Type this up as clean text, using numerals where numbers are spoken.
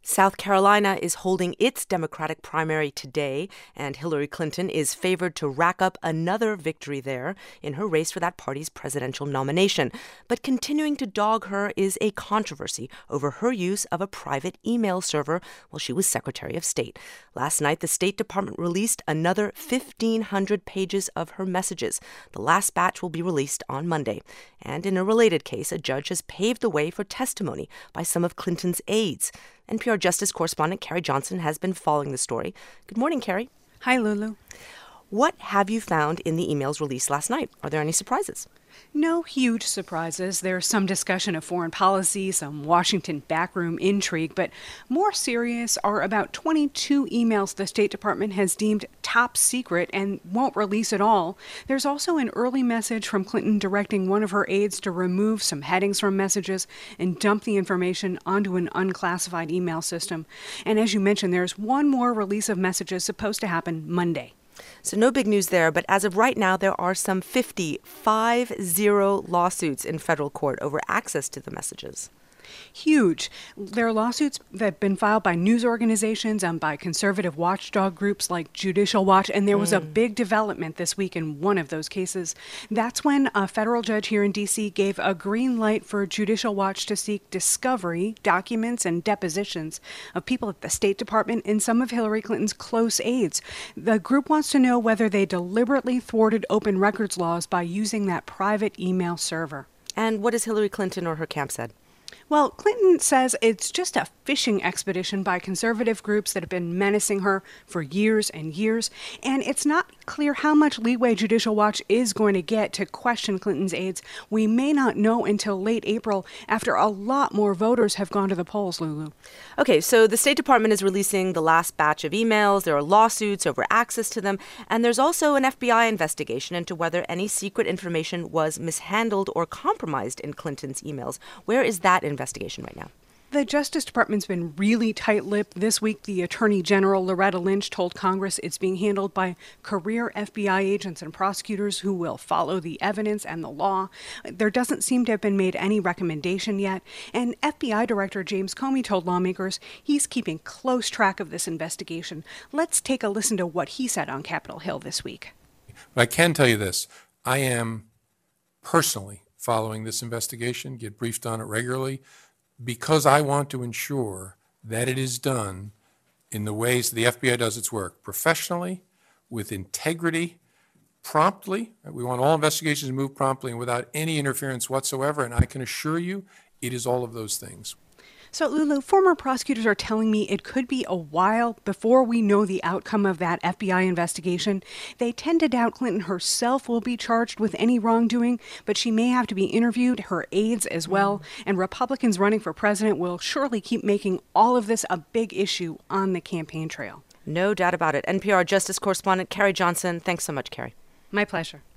South Carolina is holding its Democratic primary today, and Hillary Clinton is favored to rack up another victory there in her race for that party's presidential nomination. But continuing to dog her is a controversy over her use of a private email server while she was Secretary of State. Last night, the State Department released another 1,500 pages of her messages. The last batch will be released on Monday. And in a related case, a judge has paved the way for testimony by some of Clinton's aides. NPR Justice correspondent Carrie Johnson has been following the story. Good morning, Carrie. Hi, Lulu. What have you found in the emails released last night? Are there any surprises? No huge surprises. There's some discussion of foreign policy, some Washington backroom intrigue, but more serious are about 22 emails the State Department has deemed top secret and won't release at all. There's also an early message from Clinton directing one of her aides to remove some headings from messages and dump the information onto an unclassified email system. And as you mentioned, there's one more release of messages supposed to happen Monday. So no big news there, but as of right now, there are some 50 lawsuits in federal court over access to the messages. Huge. There are lawsuits that have been filed by news organizations and by conservative watchdog groups like Judicial Watch, and there was a big development this week in one of those cases. That's when a federal judge here in D.C. gave a green light for Judicial Watch to seek discovery, documents, and depositions of people at the State Department and some of Hillary Clinton's close aides. The group wants to know whether they deliberately thwarted open records laws by using that private email server. And what has Hillary Clinton or her camp said? Well, Clinton says it's just a fishing expedition by conservative groups that have been menacing her for years and years, and it's not clear how much leeway Judicial Watch is going to get to question Clinton's aides. We may not know until late April, after a lot more voters have gone to the polls, Lulu. Okay, so the State Department is releasing the last batch of emails. There are lawsuits over access to them, and there's also an FBI investigation into whether any secret information was mishandled or compromised in Clinton's emails. Where is that investigation right now? The Justice Department's been really tight-lipped. This week, the Attorney General, Loretta Lynch, told Congress it's being handled by career FBI agents and prosecutors who will follow the evidence and the law. There doesn't seem to have been made any recommendation yet. And FBI Director James Comey told lawmakers he's keeping close track of this investigation. Let's take a listen to what he said on Capitol Hill this week. I can tell you this. I am personally following this investigation, get briefed on it regularly, because I want to ensure that it is done in the ways the FBI does its work, professionally, with integrity, promptly. We want all investigations to move promptly and without any interference whatsoever, and I can assure you it is all of those things. So, Lulu, former prosecutors are telling me it could be a while before we know the outcome of that FBI investigation. They tend to doubt Clinton herself will be charged with any wrongdoing, but she may have to be interviewed, her aides as well, and Republicans running for president will surely keep making all of this a big issue on the campaign trail. No doubt about it. NPR Justice correspondent Carrie Johnson, thanks so much, Carrie. My pleasure.